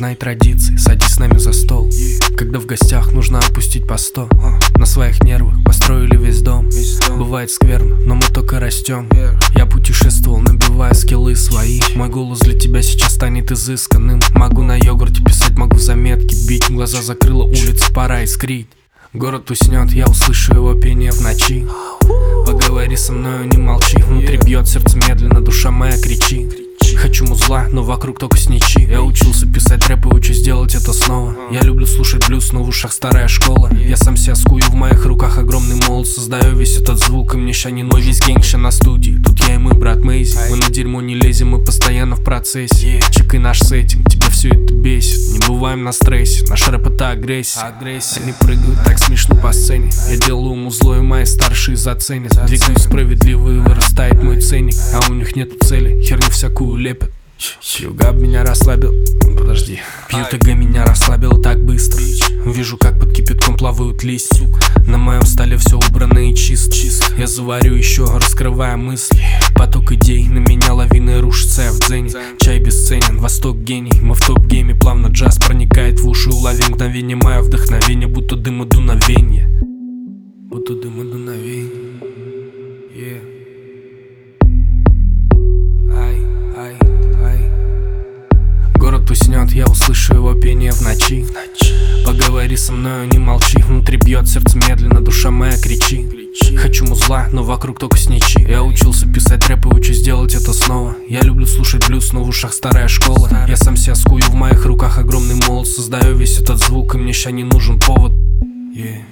знай традиции, садись с нами за стол. Когда в гостях нужно опустить по 100. На своих нервах построили весь дом. Бывает скверно, но мы только растем. Я путешествовал, набивая скиллы свои. Мой голос для тебя сейчас станет изысканным. Могу на йогурте писать, могу в заметки бить. Глаза закрыла улица, пора искрить. Город уснет, я услышу его пение в ночи. Поговори со мною, не молчи. Внутри бьет сердце медленно, душа моя кричит. Хочу музла, но вокруг только сничи. Я учился писать рэп и учусь делать это снова. Я люблю слушать блюз, но в ушах старая школа. Я сам себя скую, в моих руках огромный молот. Создаю весь этот звук, и мне ща не ной. Весь гэнг ща на студии, тут я и мой брат Мейзи. Мы на дерьмо не лезем, мы постоянно в процессе. Чекай наш сеттинг, тебя все это бесит. Не бываем на стрессе, наш рэп это агрессия. Они прыгают так смешно по сцене. Я делаю музло, и мои старшие заценят. Двигаюсь справедливо, и вырастает мой ценник. А у них нету цели, херню всякую лепят. Югаб меня расслабил, подожди. Пьютага меня расслабил так быстро. Вижу, как под кипятком плавают листья. На моем столе все убрано и чисто. Я заварю еще, раскрывая мысли. Поток идей на меня лавиной рушится, я в дзене. Чай бесценен, восток гений. Мы в топ-гейме, плавно джаз проникает в уши. Уловим мгновение, мое вдохновение. Будто дым и дуновенье. Будто дым и дуновенье. Город уснет, я услышу его пение в ночи. Поговори со мною, не молчи. Внутри бьет сердце медленно, душа моя кричит. Хочу музла, но вокруг только сничи. Я учился писать рэп и учусь делать это снова. Я люблю слушать блюз, но в ушах старая школа. Я сам себя скую, в моих руках огромный молот. Создаю весь этот звук, и мне ща не нужен повод.